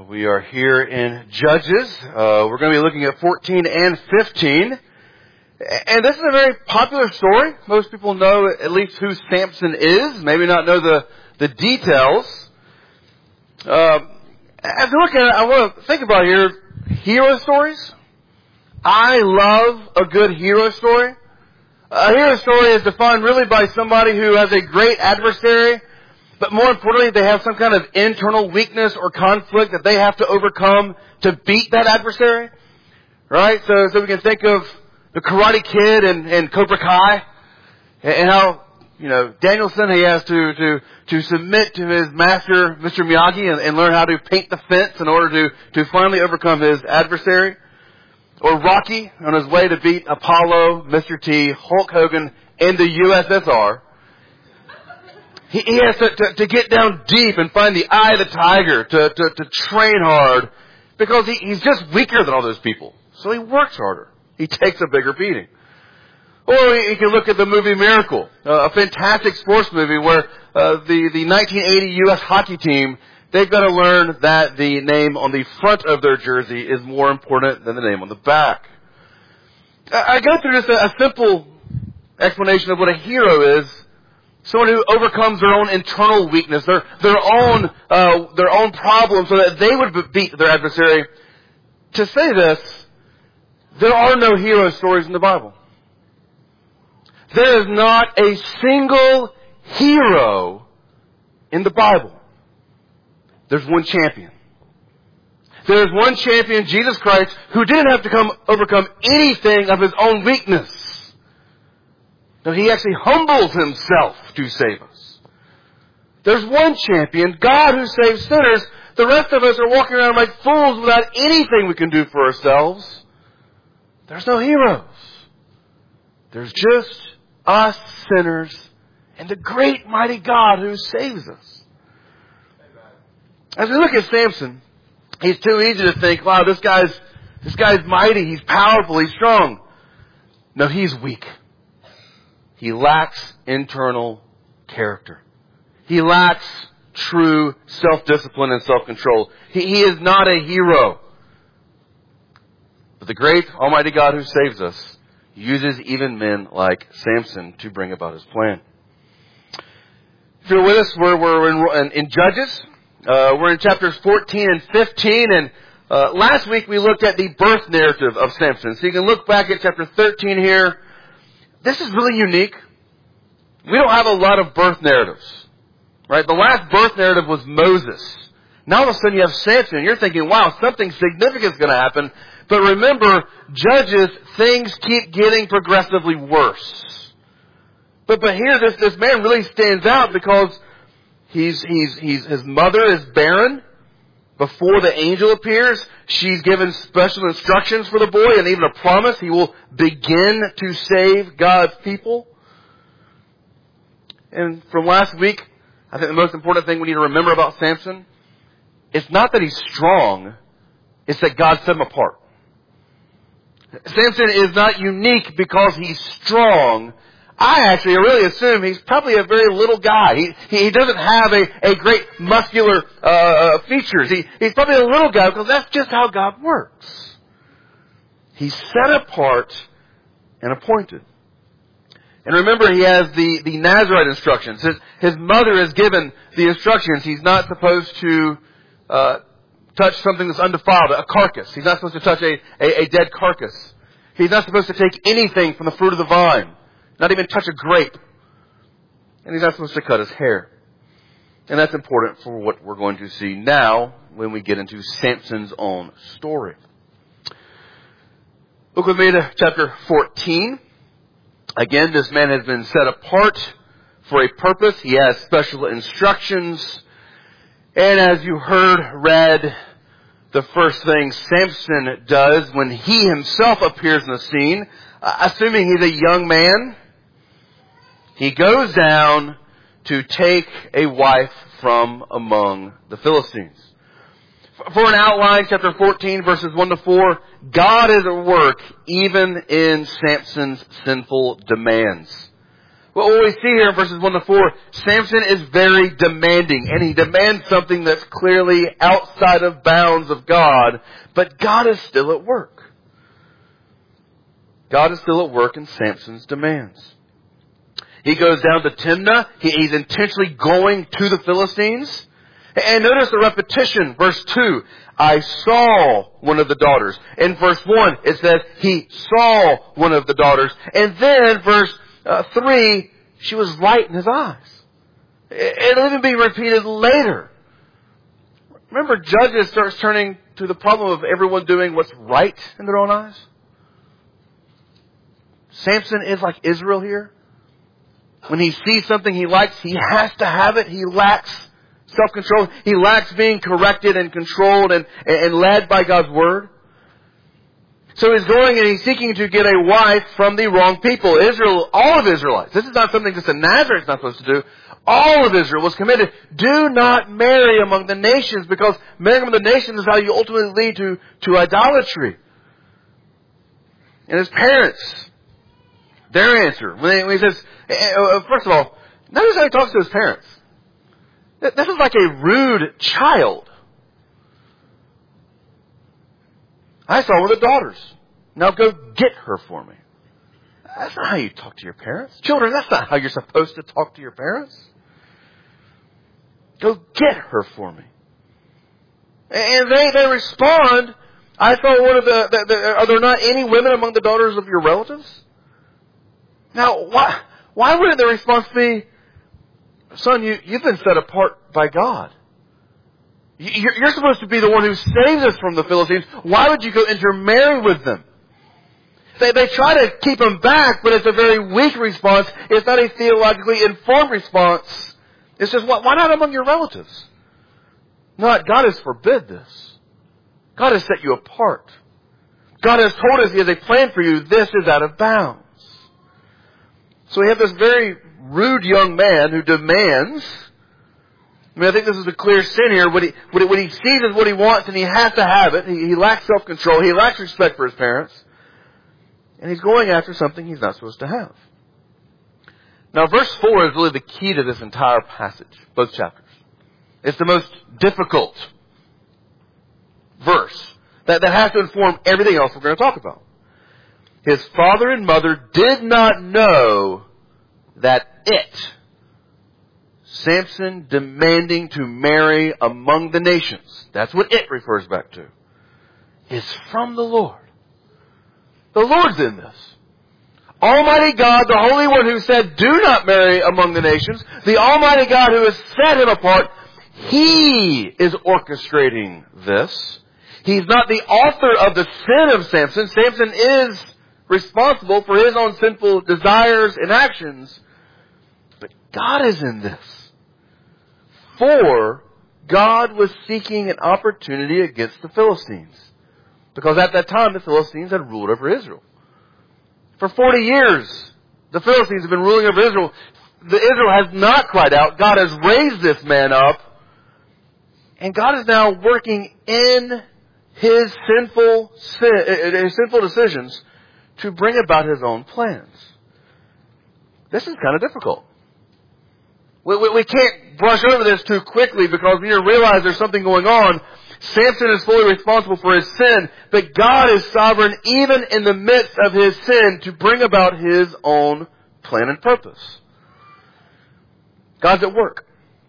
We are here in Judges. We're going to be looking at 14 and 15. And this is a very popular story. Most people know at least who Samson is. Maybe not know the details. As I look at it, I want to think about here hero stories. I love a good hero story. A hero story is defined really by somebody who has a great adversary, but more importantly, they have some kind of internal weakness or conflict that they have to overcome to beat that adversary. Right? So we can think of the Karate Kid and Cobra Kai, and how, Danielson, he has to submit to his master, Mr. Miyagi, and learn how to paint the fence in order to finally overcome his adversary. Or Rocky, on his way to beat Apollo, Mr. T, Hulk Hogan, and the USSR. He has to get down deep and find the eye of the tiger, to train hard, because he's just weaker than all those people. So he works harder. He takes a bigger beating. Or you can look at the movie Miracle, a fantastic sports movie where the 1980 U.S. hockey team, they've got to learn that the name on the front of their jersey is more important than the name on the back. I go through just a simple explanation of what a hero is. Someone who overcomes their own internal weakness, their own problems, so that they would beat their adversary. To say this, there are no hero stories in the Bible. There is not a single hero in the Bible. There's one champion. There is one champion, Jesus Christ, who didn't have to overcome anything of his own weakness. No, he actually humbles himself to save us. There's one champion, God, who saves sinners. The rest of us are walking around like fools without anything we can do for ourselves. There's no heroes. There's just us sinners and the great mighty God who saves us. As we look at Samson, he's too easy to think, wow, this guy's mighty, he's powerful, he's strong. No, he's weak. He lacks internal character. He lacks true self-discipline and self-control. He is not a hero. But the great Almighty God who saves us uses even men like Samson to bring about his plan. If you're with us, we're in Judges. We're in chapters 14 and 15. And last week we looked at the birth narrative of Samson. So you can look back at chapter 13 here. This is really unique. We don't have a lot of birth narratives, right? The last birth narrative was Moses. Now all of a sudden you have Samson, and you're thinking, wow, something significant is going to happen. But remember, Judges, things keep getting progressively worse. But here, this man really stands out because his mother is barren. Before the angel appears, she's given special instructions for the boy and even a promise he will begin to save God's people. And from last week, I think the most important thing we need to remember about Samson, it's not that he's strong, it's that God set him apart. Samson is not unique because he's strong. I really assume he's probably a very little guy. He doesn't have a great muscular features. He's probably a little guy because that's just how God works. He's set apart and appointed. And remember, he has the Nazirite instructions. His mother has given the instructions. He's not supposed to touch something that's undefiled, a carcass. He's not supposed to touch a dead carcass. He's not supposed to take anything from the fruit of the vine. Not even touch a grape. And he's not supposed to cut his hair. And that's important for what we're going to see now when we get into Samson's own story. Look with me to chapter 14. Again, this man has been set apart for a purpose. He has special instructions. And as you read, the first thing Samson does when he himself appears in the scene, assuming he's a young man, he goes down to take a wife from among the Philistines. For an outline, chapter 14, verses 1 to 4, God is at work even in Samson's sinful demands. Well, what we see here in verses 1 to 4, Samson is very demanding, and he demands something that's clearly outside of bounds of God, but God is still at work. God is still at work in Samson's demands. He goes down to Timnah. He's intentionally going to the Philistines. And notice the repetition, verse 2, I saw one of the daughters. In verse 1, it says, he saw one of the daughters. And then, verse 3, she was light in his eyes. It'll even be repeated later. Remember, Judges starts turning to the problem of everyone doing what's right in their own eyes. Samson is like Israel here. When he sees something he likes, he has to have it. He lacks self-control. He lacks being corrected and controlled and led by God's Word. So he's going and he's seeking to get a wife from the wrong people. Israel, all of Israelites. This is not something just a Nazarite's not supposed to do. All of Israel was committed. Do not marry among the nations, because marrying among the nations is how you ultimately lead to idolatry. And his parents, their answer, when he says, first of all, notice how he talks to his parents. This is like a rude child. I saw one of the daughters. Now go get her for me. That's not how you talk to your parents. Children, that's not how you're supposed to talk to your parents. Go get her for me. And they respond, I saw one of are there not any women among the daughters of your relatives? Now, why wouldn't the response be, son, you've been set apart by God. You're supposed to be the one who saves us from the Philistines. Why would you go intermarry with them? They try to keep him back, but it's a very weak response. It's not a theologically informed response. It's just, why not among your relatives? Not, God has forbid this. God has set you apart. God has told us He has a plan for you. This is out of bounds. So we have this very rude young man who demands. I think this is a clear sin here. What he sees is what he wants, and he has to have it. He lacks self-control. He lacks respect for his parents. And he's going after something he's not supposed to have. Now, verse 4 is really the key to this entire passage, both chapters. It's the most difficult verse that has to inform everything else we're going to talk about. His father and mother did not know that Samson demanding to marry among the nations, that's what it refers back to, is from the Lord. The Lord's in this. Almighty God, the Holy One who said, do not marry among the nations, the Almighty God who has set him apart, He is orchestrating this. He's not the author of the sin of Samson. Samson is responsible for his own sinful desires and actions. But God is in this. For God was seeking an opportunity against the Philistines. Because at that time, the Philistines had ruled over Israel. For 40 years, the Philistines have been ruling over Israel. Israel has not cried out. God has raised this man up. And God is now working in his sinful decisions to bring about His own plans. This is kind of difficult. We can't brush over this too quickly, because we need to realize there's something going on. Samson is fully responsible for his sin, but God is sovereign even in the midst of his sin to bring about His own plan and purpose. God's at work.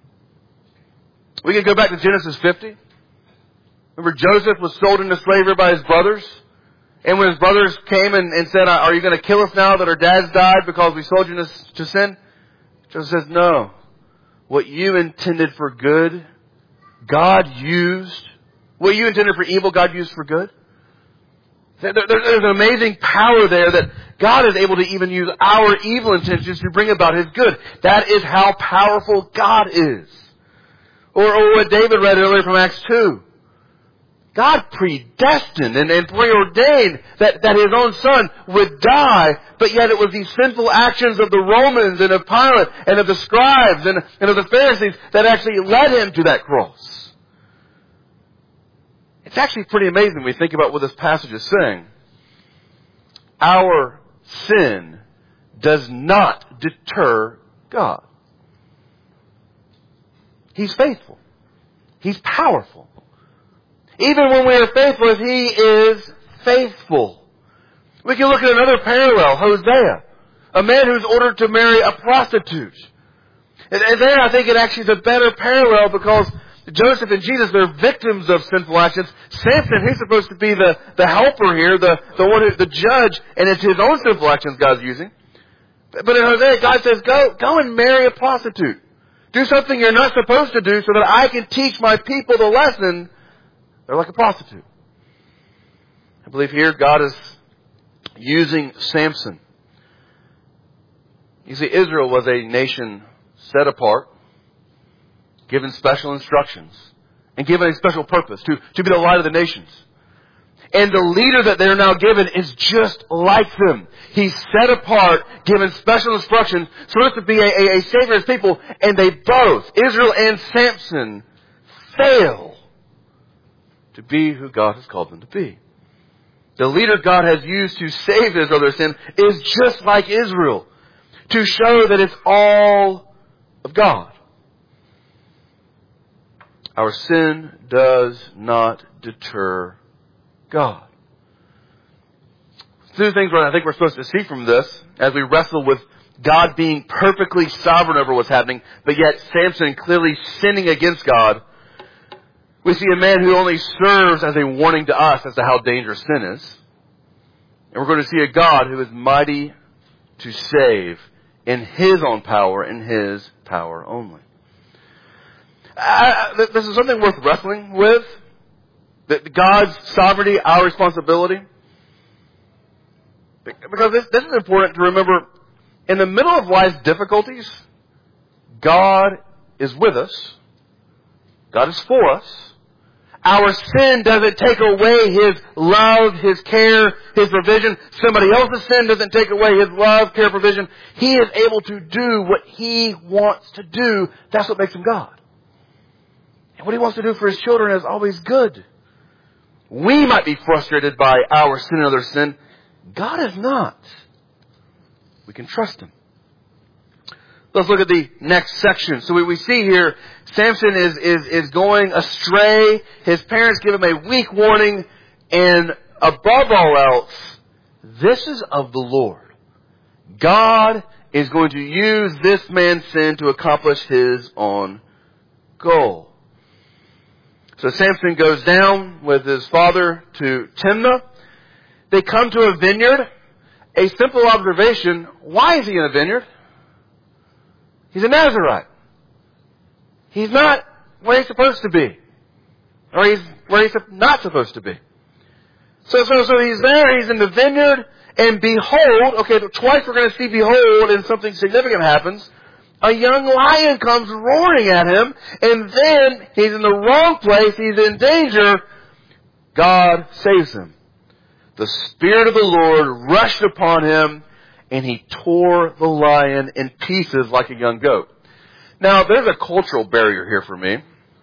We can go back to Genesis 50. Remember, Joseph was sold into slavery by his brothers. And when his brothers came and said, are you going to kill us now that our dads died because we sold you to sin? Joseph says, no. What you intended for good, God used. What you intended for evil, God used for good. There's an amazing power there that God is able to even use our evil intentions to bring about His good. That is how powerful God is. Or what David read earlier from Acts 2. God predestined and preordained that His own Son would die, but yet it was these sinful actions of the Romans and of Pilate and of the scribes and of the Pharisees that actually led Him to that cross. It's actually pretty amazing when we think about what this passage is saying. Our sin does not deter God. He's faithful. He's powerful. Even when we are faithless, He is faithful. We can look at another parallel, Hosea, a man who's ordered to marry a prostitute. And there I think it actually is a better parallel because Joseph and Jesus, they're victims of sinful actions. Samson, he's supposed to be the helper here, the one who, the judge, and it's his own sinful actions God's using. But in Hosea, God says, go and marry a prostitute. Do something you're not supposed to do so that I can teach my people the lesson. They're like a prostitute. I believe here God is using Samson. You see, Israel was a nation set apart, given special instructions, and given a special purpose to be the light of the nations. And the leader that they're now given is just like them. He's set apart, given special instructions, supposed to be a savior of his people, and they both, Israel and Samson, fail to be who God has called them to be. The leader God has used to save Israel their sin is just like Israel, to show that it's all of God. Our sin does not deter God. Two things I think we're supposed to see from this as we wrestle with God being perfectly sovereign over what's happening, but yet Samson clearly sinning against God. We see a man who only serves as a warning to us as to how dangerous sin is. And we're going to see a God who is mighty to save in His own power, in His power only. This is something worth wrestling with. That God's sovereignty, our responsibility. Because this is important to remember. In the middle of life's difficulties, God is with us. God is for us. Our sin doesn't take away His love, His care, His provision. Somebody else's sin doesn't take away His love, care, provision. He is able to do what He wants to do. That's what makes Him God. And what He wants to do for His children is always good. We might be frustrated by our sin and other sin. God is not. We can trust Him. Let's look at the next section. So we see here, Samson is going astray. His parents give him a weak warning. And above all else, this is of the Lord. God is going to use this man's sin to accomplish His own goal. So Samson goes down with his father to Timnah. They come to a vineyard. A simple observation, why is he in a vineyard? He's a Nazirite. He's not where he's supposed to be. Or he's where he's not supposed to be. So he's there, he's in the vineyard, and behold, twice we're going to see behold, and something significant happens. A young lion comes roaring at him, and then he's in the wrong place, he's in danger. God saves him. The Spirit of the Lord rushed upon him, and he tore the lion in pieces like a young goat. Now, there's a cultural barrier here for me.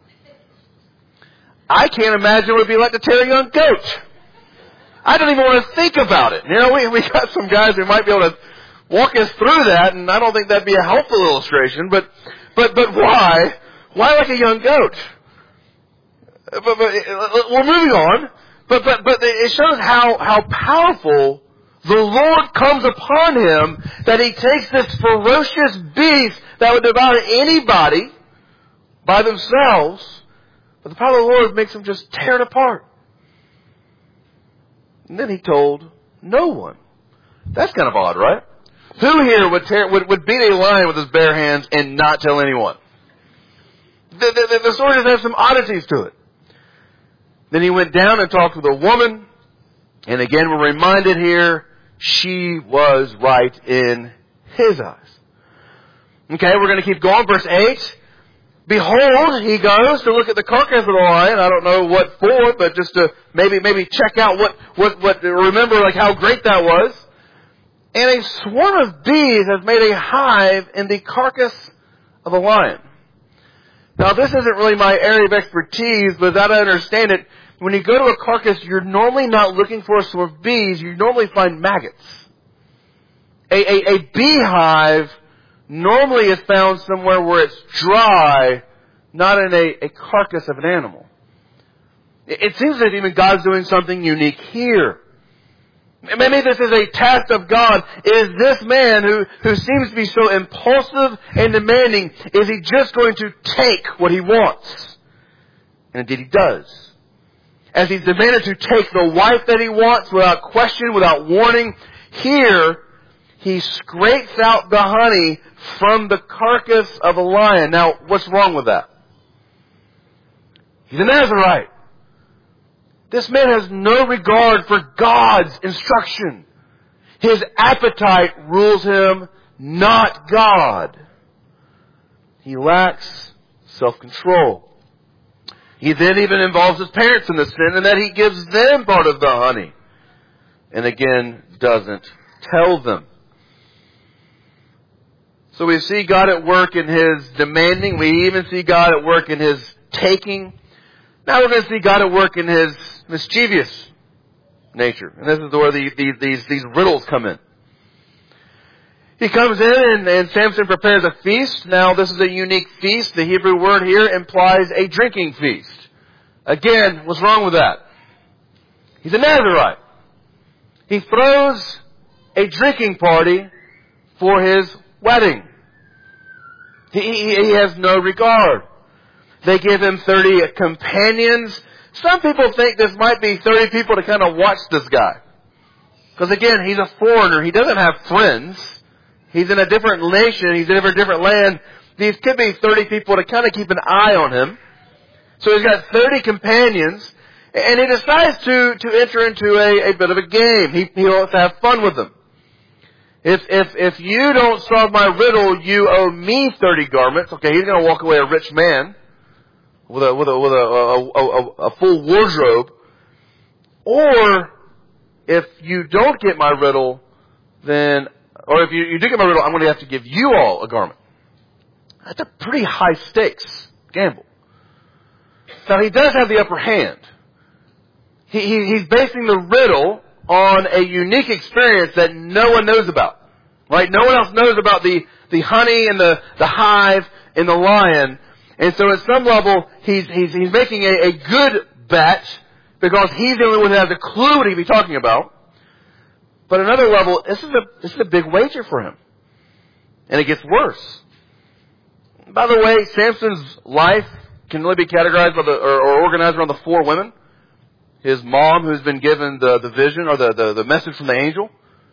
I can't imagine what it would be like to tear a young goat. I don't even want to think about it. You know, we got some guys who might be able to walk us through that, and I don't think that'd be a helpful illustration, but why? Why like a young goat? But we're moving on. But it shows how powerful the Lord comes upon him, that He takes this ferocious beast that would devour anybody by themselves, but the power of the Lord makes him just tear it apart. And then He told no one. That's kind of odd, right? Who here would beat a lion with his bare hands and not tell anyone? The story just has some oddities to it. Then he went down and talked with a woman. And again, we're reminded here, she was right in his eyes. Okay, we're going to keep going. Verse 8. Behold, he goes to look at the carcass of the lion. I don't know what for, but just to maybe check out what remember like how great that was. And a swarm of bees has made a hive in the carcass of a lion. Now, this isn't really my area of expertise, but as I understand it, when you go to a carcass, you're normally not looking for a swarm of bees. You normally find maggots. A beehive normally is found somewhere where it's dry, not in a carcass of an animal. It seems that even God's doing something unique here. Maybe this is a test of God. Is this man who seems to be so impulsive and demanding, is he just going to take what he wants? And indeed he does. As he's demanded to take the wife that he wants without question, without warning, here he scrapes out the honey from the carcass of a lion. Now, what's wrong with that? He's a Nazirite. This man has no regard for God's instruction. His appetite rules him, not God. He lacks self-control. He then even involves his parents in the sin, and that he gives them part of the honey. And again, doesn't tell them. So we see God at work in his demanding. We even see God at work in his taking. Now we're going to see God at work in his mischievous nature. And this is where these riddles come in. He comes in and Samson prepares a feast. Now this is a unique feast. The Hebrew word here implies a drinking feast. Again, what's wrong with that? He's a Nazirite. He throws a drinking party for his wedding. He has no regard. They give him 30 companions. Some people think this might be 30 people to kind of watch this guy. Because again, he's a foreigner. He doesn't have friends. He's in a different nation. He's in a different land. These could be 30 people to kind of keep an eye on him. So he's got 30 companions. And he decides to enter into a bit of a game. He wants to have fun with them. If you don't solve my riddle, you owe me 30 garments. Okay, he's going to walk away a rich man with a full wardrobe. Or if you don't get my riddle, then, or if you do get my riddle, I'm going to have to give you all a garment. That's a pretty high stakes gamble. Now he does have the upper hand. He's basing the riddle on a unique experience that no one knows about. Right? No one else knows about the honey and the hive and the lion. And so at some level, he's making a good bet because he's the only one who has a clue what he'd be talking about. But another level, this is a big wager for him. And it gets worse. By the way, Samson's life can really be categorized by or organized around the 4 women. His mom, who's been given the vision or the message from the angel.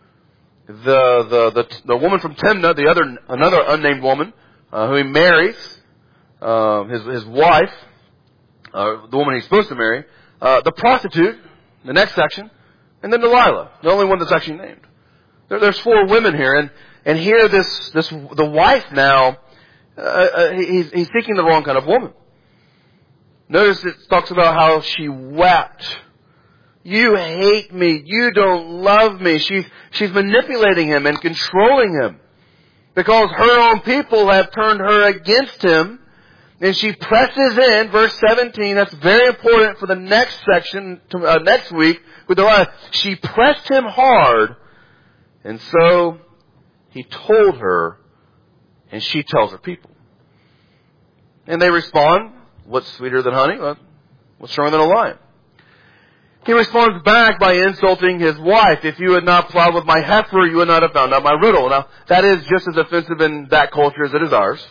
The woman from Timnah, another unnamed woman, who he marries, his wife, the woman he's supposed to marry, the prostitute, the next section, and then Delilah, the only one that's actually named. There's 4 women here, and here the wife now, he's seeking the wrong kind of woman. Notice it talks about how she wept. You hate me. You don't love me. She's manipulating him and controlling him because her own people have turned her against him. And she presses in, verse 17, that's very important for the next section, next week, with Delilah. She pressed him hard, and so he told her, and she tells her people. And they respond, what's sweeter than honey? Well, what's stronger than a lion? He responds back by insulting his wife. If you had not plowed with my heifer, you would not have found out my riddle. Now, that is just as offensive in that culture as it is ours.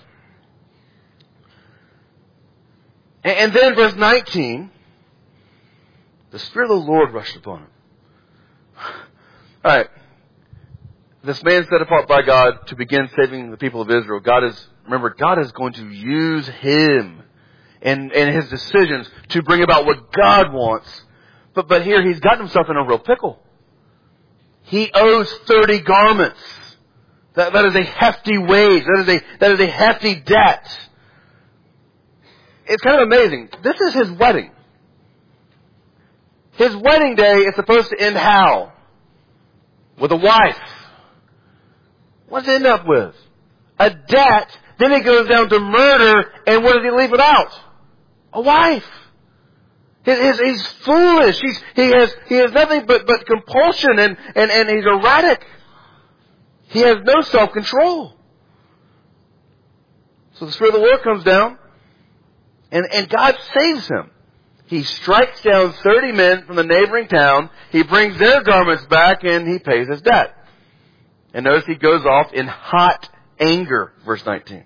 And then verse 19, the Spirit of the Lord rushed upon him. Alright. This man set apart by God to begin saving the people of Israel. God is going to use him and his decisions to bring about what God wants. But here he's gotten himself in a real pickle. He owes 30 garments. That is a hefty wage. That is a hefty debt. It's kind of amazing. This is his wedding. His wedding day is supposed to end how? With a wife. What does it end up with? A debt. Then it goes down to murder. And what does he leave without? A wife. He's foolish. He has nothing but compulsion and he's erratic. He has no self-control. So the Spirit of the Lord comes down, and God saves him. He strikes down 30 men from the neighboring town. He brings their garments back, and he pays his debt. And notice he goes off in hot anger, verse 19.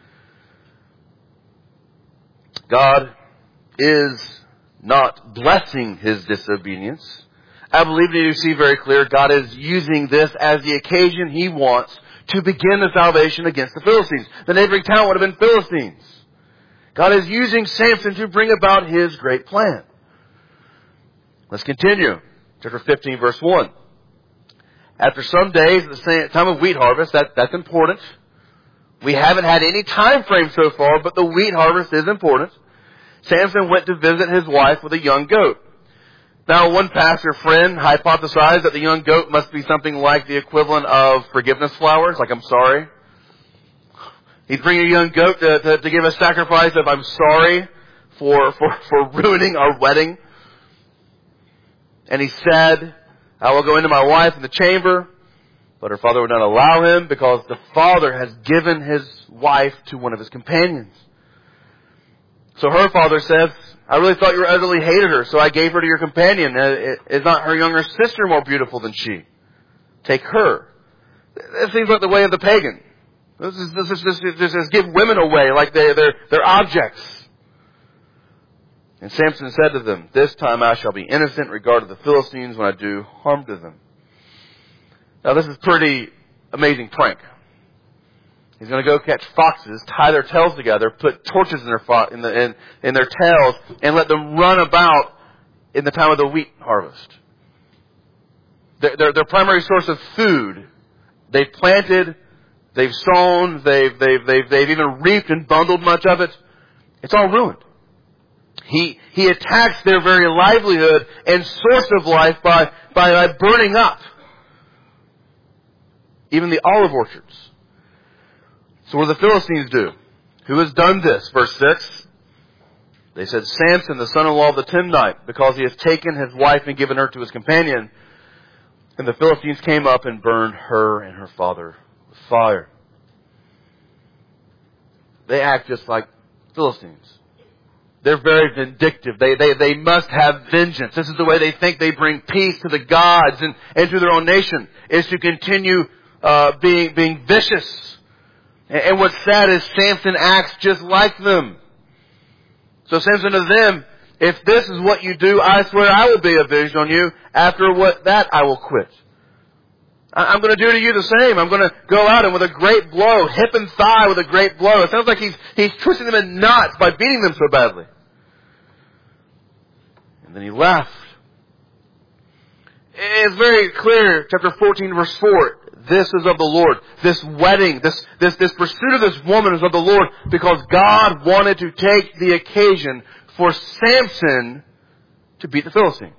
God is not blessing his disobedience. I believe that you see very clear God is using this as the occasion he wants to begin the salvation against the Philistines. The neighboring town would have been Philistines. God is using Samson to bring about his great plan. Let's continue. Chapter 15, verse 1. After some days, at the time of wheat harvest, that's important. We haven't had any time frame so far, but the wheat harvest is important. Samson went to visit his wife with a young goat. Now, one pastor friend hypothesized that the young goat must be something like the equivalent of forgiveness flowers, like I'm sorry. He'd bring a young goat to give a sacrifice of I'm sorry for ruining our wedding. And he said, I will go into my wife in the chamber, but her father would not allow him because the father has given his wife to one of his companions. So her father says, I really thought you utterly hated her, so I gave her to your companion. Is not her younger sister more beautiful than she? Take her. This seems like the way of the pagan. This is give women away like they're objects. And Samson said to them, this time I shall be innocent regarding the Philistines when I do harm to them. Now this is pretty amazing prank. He's going to go catch foxes, tie their tails together, put torches in their tails, and let them run about in the time of the wheat harvest. Their primary source of food. They've planted, they've sown, they've even reaped and bundled much of it. It's all ruined. He attacks their very livelihood and source of life by burning up even the olive orchards. So what do the Philistines do? Who has done this? Verse 6. They said, Samson, the son-in-law of the Timnite, because he has taken his wife and given her to his companion. And the Philistines came up and burned her and her father with fire. They act just like Philistines. They're very vindictive. They must have vengeance. This is the way they think they bring peace to the gods and to their own nation, is to continue being vicious. And what's sad is Samson acts just like them. So Samson to them, if this is what you do, I swear I will be avenged on you. After that I will quit. I'm going to do to you the same. I'm going to go out and with a great blow, hip and thigh with a great blow. It sounds like he's twisting them in knots by beating them so badly. And then he left. It's very clear, chapter 14, verse 4. This is of the Lord. This wedding, this pursuit of this woman is of the Lord, because God wanted to take the occasion for Samson to beat the Philistines.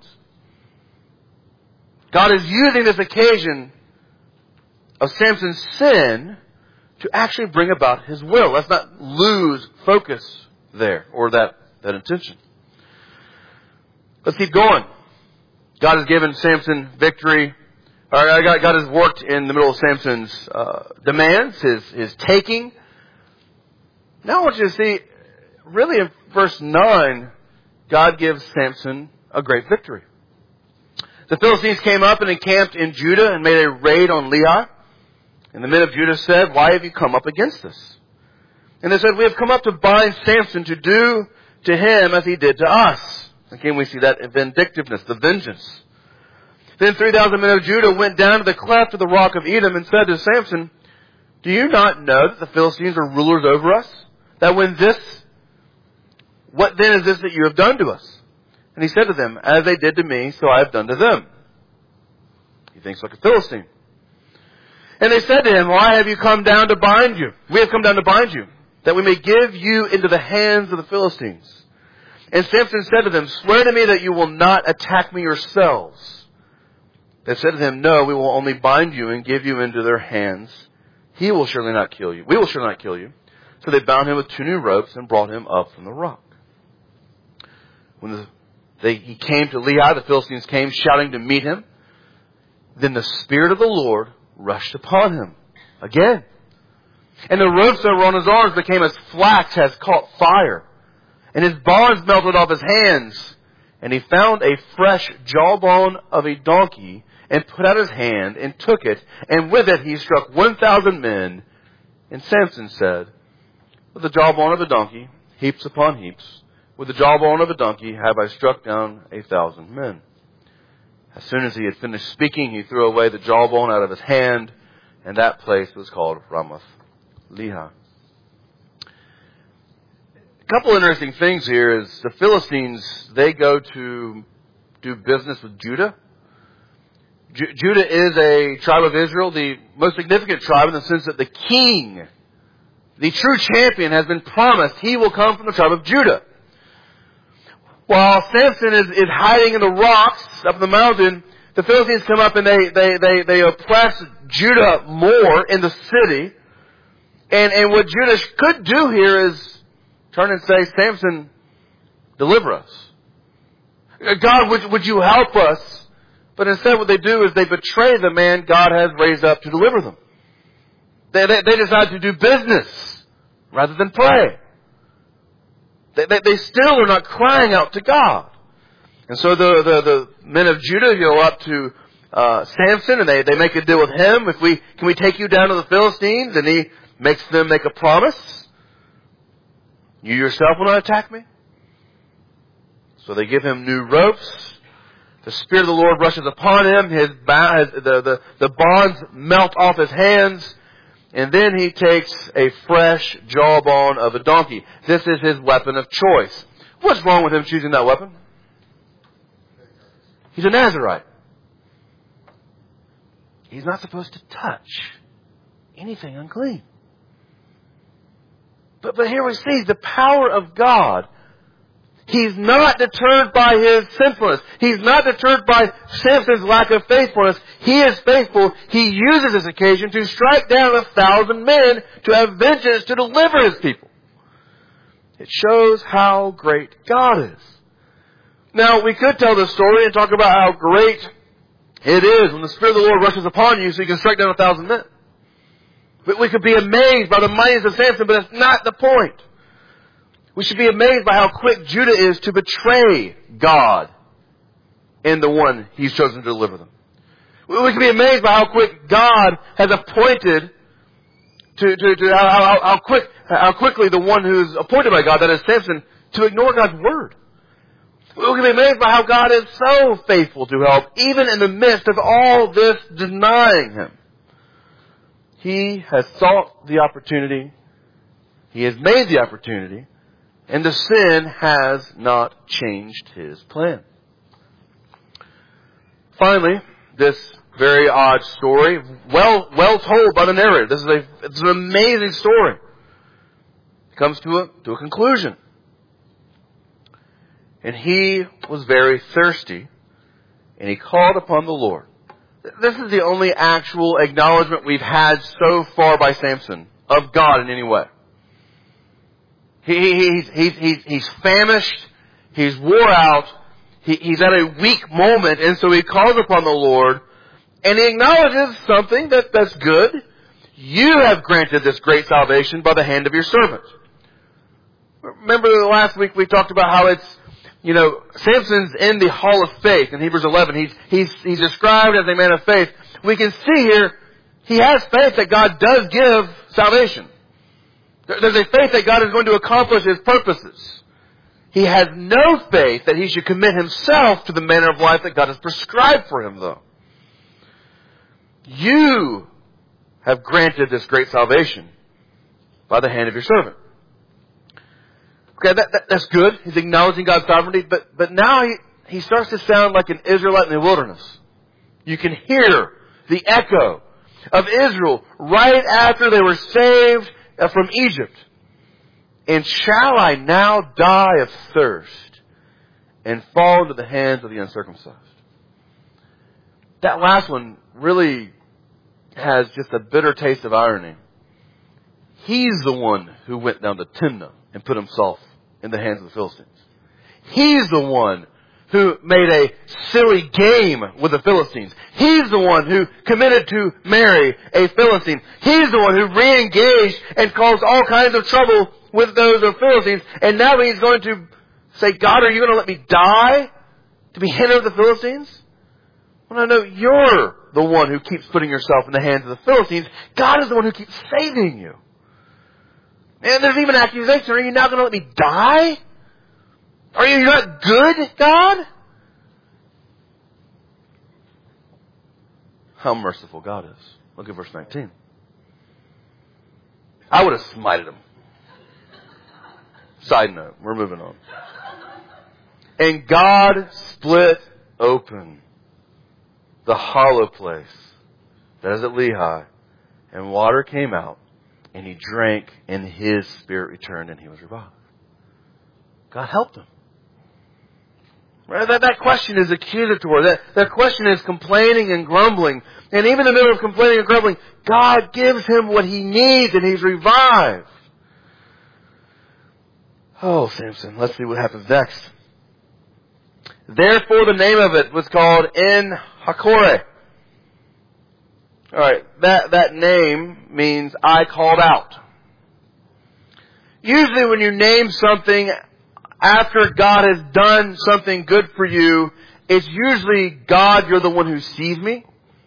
God is using this occasion of Samson's sin to actually bring about his will. Let's not lose focus there, or that intention. Let's keep going. God has given Samson victory. God has worked in the middle of Samson's demands, his taking. Now I want you to see, really in verse 9, God gives Samson a great victory. The Philistines came up and encamped in Judah and made a raid on Lehi. And the men of Judah said, why have you come up against us? And they said, we have come up to bind Samson to do to him as he did to us. Again, we see that vindictiveness, the vengeance. Then 3,000 men of Judah went down to the cleft of the rock of Edom and said to Samson, do you not know that the Philistines are rulers over us? What then is this that you have done to us? And he said to them, as they did to me, so I have done to them. He thinks like a Philistine. And they said to him, why have you come down to bind you? We have come down to bind you, that we may give you into the hands of the Philistines. And Samson said to them, swear to me that you will not attack me yourselves. They said to him, no, we will only bind you and give you into their hands. He will surely not kill you. We will surely not kill you. So they bound him with 2 new ropes and brought him up from the rock. When he came to Lehi, the Philistines came shouting to meet him. Then the Spirit of the Lord rushed upon him again. And the ropes that were on his arms became as flax has caught fire. And his bonds melted off his hands. And he found a fresh jawbone of a donkey and put out his hand and took it. And with it he struck 1,000 men. And Samson said, with the jawbone of a donkey, heaps upon heaps, with the jawbone of a donkey have I struck down 1,000 men. As soon as he had finished speaking, he threw away the jawbone out of his hand, and that place was called Ramath-Lehi. A couple interesting things here is the Philistines, they go to do business with Judah. Judah is a tribe of Israel, the most significant tribe in the sense that the king, the true champion, has been promised. He will come from the tribe of Judah. While Samson is hiding in the rocks up the mountain, the Philistines come up and they oppress Judah more in the city. And what Judah could do here is turn and say, Samson, deliver us. God, would you help us? But instead what they do is they betray the man God has raised up to deliver them. They decide to do business rather than pray. They still are not crying out to God. And so the men of Judah go up to Samson and they make a deal with him. Can we take you down to the Philistines? And he makes them make a promise. You yourself will not attack me. So they give him new ropes. The Spirit of the Lord rushes upon him. The bonds melt off his hands. And then he takes a fresh jawbone of a donkey. This is his weapon of choice. What's wrong with him choosing that weapon? He's a Nazirite. He's not supposed to touch anything unclean. But here we see the power of God. He's not deterred by his sinfulness. He's not deterred by Samson's lack of faithfulness. He is faithful. He uses this occasion to strike down 1,000 men to have vengeance to deliver his people. It shows how great God is. Now, we could tell this story and talk about how great it is when the Spirit of the Lord rushes upon you so you can strike down 1,000 men. We could be amazed by the mightiness of Samson, but that's not the point. We should be amazed by how quick Judah is to betray God and the one He's chosen to deliver them. We can be amazed by how quick God has appointed how quickly the one who's appointed by God, that is Samson, to ignore God's word. We can be amazed by how God is so faithful to help, even in the midst of all this denying Him. He has sought the opportunity. He has made the opportunity. And the sin has not changed His plan. Finally, this very odd story, well told by the narrator. It's an amazing story. It comes to a conclusion. And he was very thirsty, and he called upon the Lord. This is the only actual acknowledgement we've had so far by Samson of God in any way. He's famished. He's wore out. He's at a weak moment, and so he calls upon the Lord, and he acknowledges something that's good. You have granted this great salvation by the hand of your servant. Remember last week we talked about how it's, Samson's in the hall of faith in Hebrews 11. He's described as a man of faith. We can see here he has faith that God does give salvation. There's a faith that God is going to accomplish His purposes. He has no faith that he should commit himself to the manner of life that God has prescribed for him, though. You have granted this great salvation by the hand of your servant. Okay, that's good. He's acknowledging God's sovereignty, but now he starts to sound like an Israelite in the wilderness. You can hear the echo of Israel right after they were saved from Egypt. And shall I now die of thirst and fall into the hands of the uncircumcised? That last one really has just a bitter taste of irony. He's the one who went down to Timnah and put himself in the hands of the Philistines. He's the one who made a silly game with the Philistines. He's the one who committed to marry a Philistine. He's the one who re-engaged and caused all kinds of trouble with those of Philistines. And now he's going to say, God, are you going to let me die to be head of the Philistines? Well, no, you're the one who keeps putting yourself in the hands of the Philistines. God is the one who keeps saving you. And there's even an accusation. Are you now going to let me die? Are you not good, God? How merciful God is. Look at verse 19. I would have smited him. Side note, we're moving on. And God split open the hollow place that is at Lehi, and water came out, and he drank, and his spirit returned, and he was revived. God helped him. Right? That question is accusatory. That question is complaining and grumbling. And even in the middle of complaining and grumbling, God gives him what he needs, and he's revived. Oh, Samson, let's see what happens next. Therefore, the name of it was called En-Hakkore. All right, that name means I called out. Usually when you name something after God has done something good for you, it's usually, God, you're the one who sees me.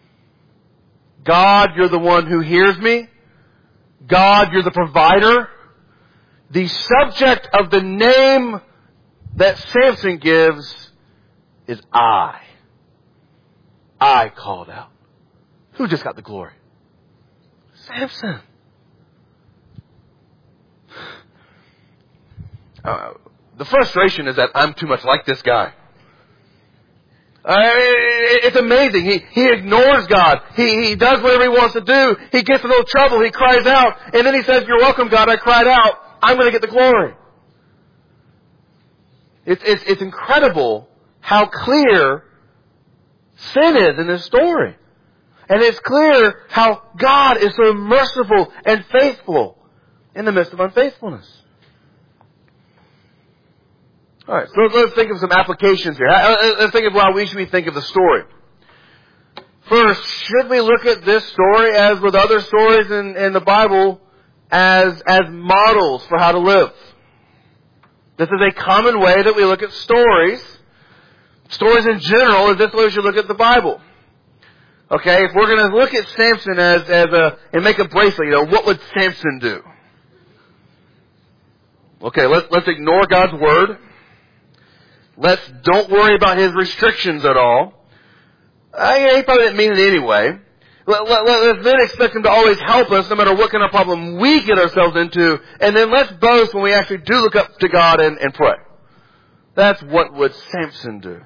God, you're the one who hears me. God, you're the provider. The subject of the name that Samson gives is I. I called out. Who just got the glory? Samson. The frustration is that I'm too much like this guy. It's amazing. He ignores God. He does whatever he wants to do. He gets in a little trouble. He cries out. And then he says, you're welcome, God. I cried out. I'm going to get the glory. It's incredible how clear sin is in this story. And it's clear how God is so merciful and faithful in the midst of unfaithfulness. All right, so let's think of some applications here. Let's think of how we should think of the story. First, should we look at this story, as with other stories in the Bible, as models for how to live? This is a common way that we look at stories. Stories in general is this way we should look at the Bible. Okay, if we're going to look at Samson and make a bracelet, what would Samson do? Okay, let's ignore God's word. Don't worry about his restrictions at all. He probably didn't mean it anyway. Let's then expect him to always help us no matter what kind of problem we get ourselves into. And then let's boast when we actually do look up to God and pray. That's what would Samson do.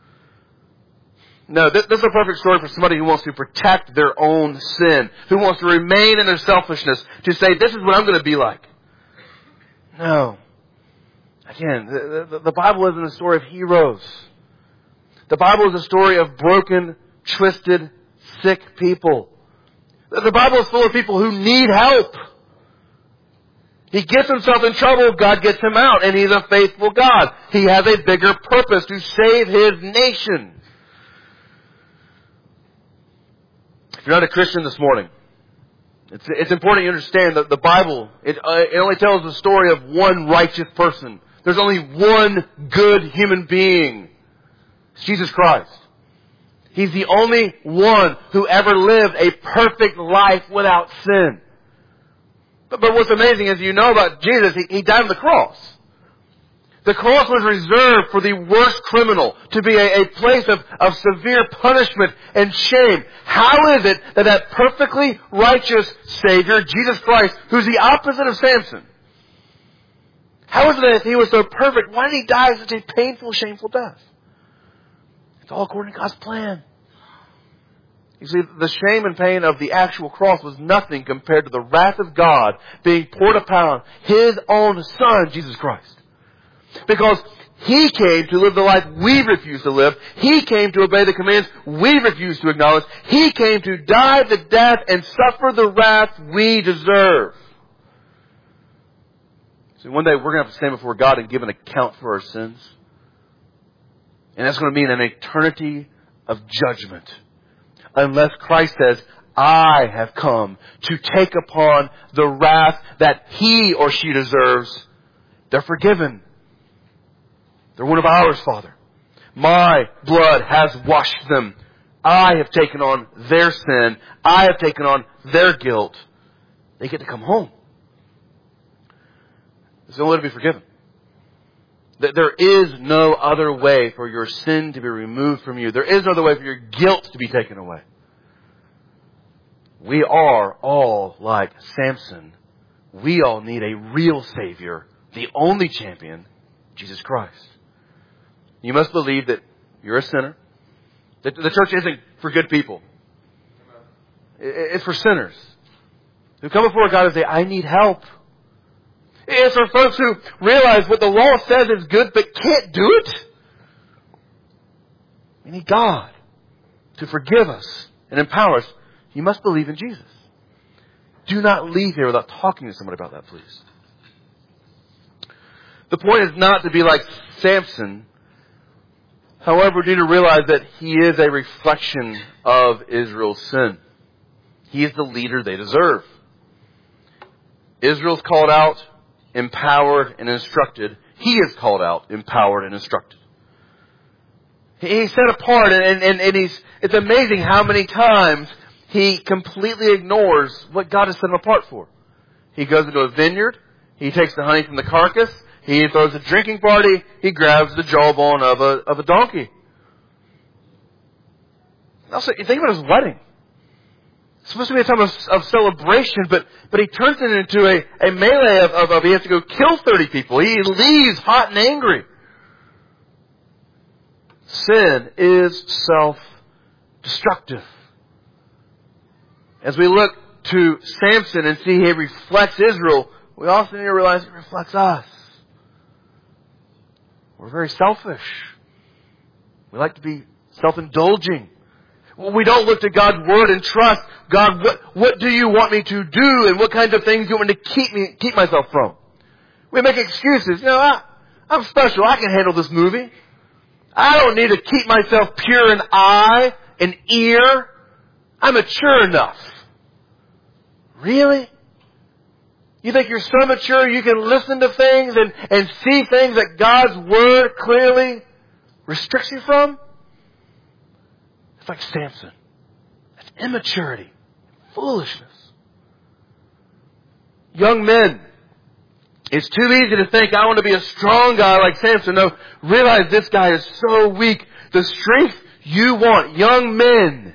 No, this is a perfect story for somebody who wants to protect their own sin, who wants to remain in their selfishness, to say, this is what I'm going to be like. No. Again, the Bible isn't a story of heroes. The Bible is a story of broken, twisted, sick people. The Bible is full of people who need help. He gets himself in trouble, God gets him out, and He's a faithful God. He has a bigger purpose to save His nation. If you're not a Christian this morning, it's important you understand that the Bible, it only tells the story of one righteous person. There's only one good human being. It's Jesus Christ. He's the only one who ever lived a perfect life without sin. But what's amazing is, about Jesus, He died on the cross. The cross was reserved for the worst criminal to be a place of severe punishment and shame. How is it that perfectly righteous Savior, Jesus Christ, who's the opposite of Samson, how is it that if He was so perfect, why did He die such a painful, shameful death? It's all according to God's plan. You see, the shame and pain of the actual cross was nothing compared to the wrath of God being poured upon His own Son, Jesus Christ. Because He came to live the life we refuse to live. He came to obey the commands we refuse to acknowledge. He came to die the death and suffer the wrath we deserve. See, one day we're going to have to stand before God and give an account for our sins. And that's going to mean an eternity of judgment. Unless Christ says, I have come to take upon the wrath that he or she deserves. They're forgiven. They're one of ours, Father. My blood has washed them. I have taken on their sin. I have taken on their guilt. They get to come home. It's the only way to be forgiven. There is no other way for your sin to be removed from you. There is no other way for your guilt to be taken away. We are all like Samson. We all need a real Savior, the only champion, Jesus Christ. You must believe that you're a sinner. That the church isn't for good people. It's for sinners who come before God and say, I need help. It's for folks who realize what the law says is good but can't do it. We need God to forgive us and empower us. You must believe in Jesus. Do not leave here without talking to somebody about that, please. The point is not to be like Samson. However, we need to realize that he is a reflection of Israel's sin. He is the leader they deserve. Israel's called out, empowered, and instructed. He is called out, empowered, and instructed. He's set apart, and it's amazing how many times he completely ignores what God has set him apart for. He goes into a vineyard. He takes the honey from the carcass. He throws a drinking party. He grabs the jawbone of a donkey. Also, you think about his wedding. It's supposed to be a time of celebration, but he turns it into a melee of he has to go kill 30 people. He leaves hot and angry. Sin is self-destructive. As we look to Samson and see he reflects Israel, we also need to realize he reflects us. We're very selfish. We like to be self-indulging. We don't look to God's Word and trust, God, what do you want me to do? And what kinds of things do you want me to keep myself from? We make excuses. I'm special. I can handle this movie. I don't need to keep myself pure in eye and ear. I'm mature enough. Really? You think you're so mature you can listen to things and see things that God's Word clearly restricts you from? It's like Samson. That's immaturity. Foolishness. Young men, it's too easy to think, I want to be a strong guy like Samson. No, realize this guy is so weak. The strength you want, young men,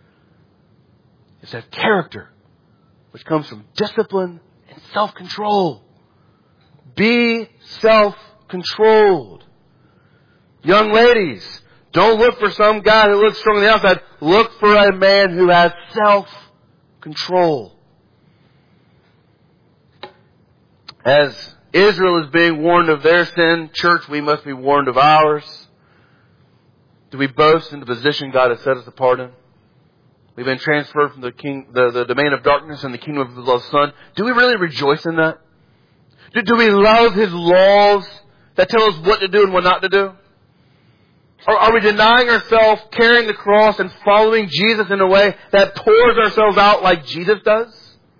is that character which comes from discipline and self-control. Be self-controlled. Young ladies, don't look for some guy who looks strong on the outside. Look for a man who has self-control. As Israel is being warned of their sin, church, we must be warned of ours. Do we boast in the position God has set us apart in? We've been transferred from the domain of darkness and the kingdom of His beloved Son. Do we really rejoice in that? Do we love His laws that tell us what to do and what not to do? Or are we denying ourselves, carrying the cross, and following Jesus in a way that pours ourselves out like Jesus does?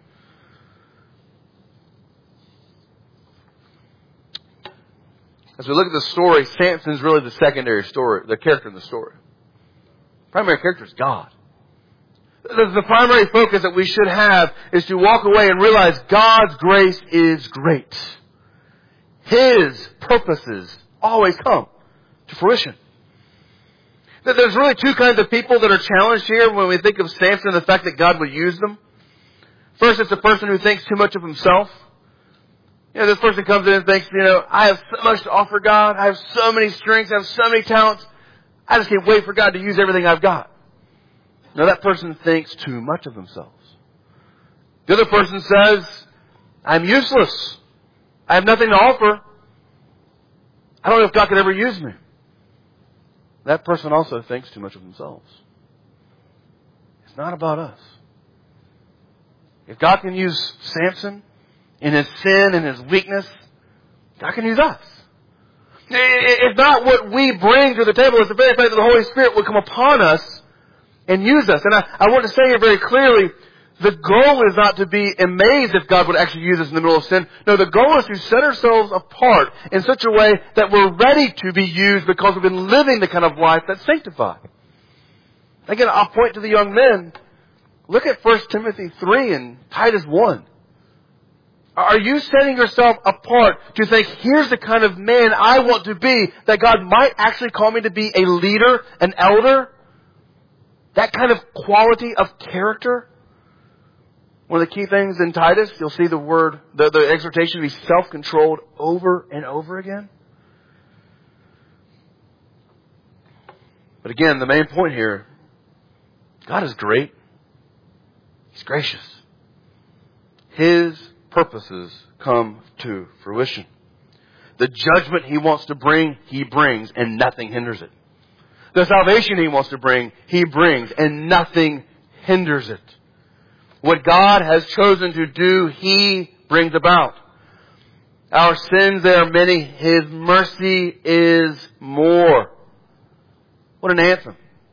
As we look at the story, Samson's really the secondary story, the character in the story. The primary character is God. The primary focus that we should have is to walk away and realize God's grace is great. His purposes always come to fruition. There's really two kinds of people that are challenged here when we think of Samson and the fact that God would use them. First, it's a person who thinks too much of himself. This person comes in and thinks, I have so much to offer God. I have so many strengths. I have so many talents. I just can't wait for God to use everything I've got. Now, that person thinks too much of themselves. The other person says, I'm useless. I have nothing to offer. I don't know if God could ever use me. That person also thinks too much of themselves. It's not about us. If God can use Samson in his sin and his weakness, God can use us. It's not what we bring to the table. It's the very fact that the Holy Spirit will come upon us and use us. And I want to say here very clearly, the goal is not to be amazed if God would actually use us in the middle of sin. No, the goal is to set ourselves apart in such a way that we're ready to be used because we've been living the kind of life that's sanctified. Again, I'll point to the young men. Look at 1 Timothy 3 and Titus 1. Are you setting yourself apart to think, here's the kind of man I want to be, that God might actually call me to be a leader, an elder? That kind of quality of character? One of the key things in Titus, you'll see the word, the exhortation to be self-controlled over and over again. But again, the main point here, God is great. He's gracious. His purposes come to fruition. The judgment He wants to bring, He brings, and nothing hinders it. The salvation He wants to bring, He brings, and nothing hinders it. What God has chosen to do, He brings about. Our sins, they are many. His mercy is more. What an anthem.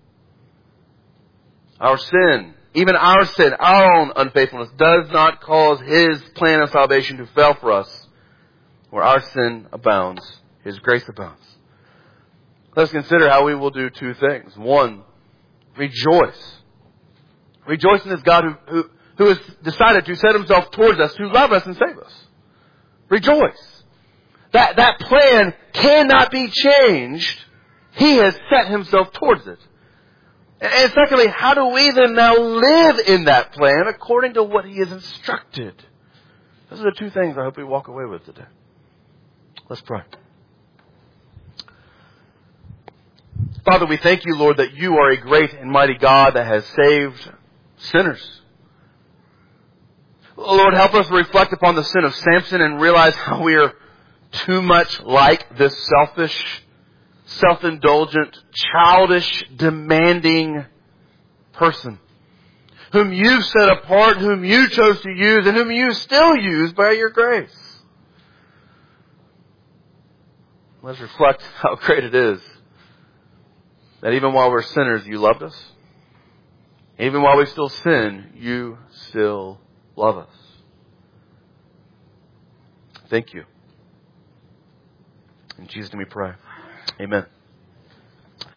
Our sin, even our sin, our own unfaithfulness, does not cause His plan of salvation to fail for us. Where our sin abounds, His grace abounds. Let's consider how we will do two things. One, rejoice. Rejoice in this God who has decided to set Himself towards us, to love us and save us. Rejoice. That plan cannot be changed. He has set Himself towards it. And secondly, how do we then now live in that plan according to what He has instructed? Those are the two things I hope we walk away with today. Let's pray. Father, we thank You, Lord, that You are a great and mighty God that has saved sinners. Lord, help us reflect upon the sin of Samson and realize how we are too much like this selfish, self-indulgent, childish, demanding person whom You set apart, whom You chose to use, and whom You still use by Your grace. Let's reflect how great it is that even while we're sinners, You loved us. Even while we still sin, You still love us. Thank You. In Jesus' name we pray. Amen.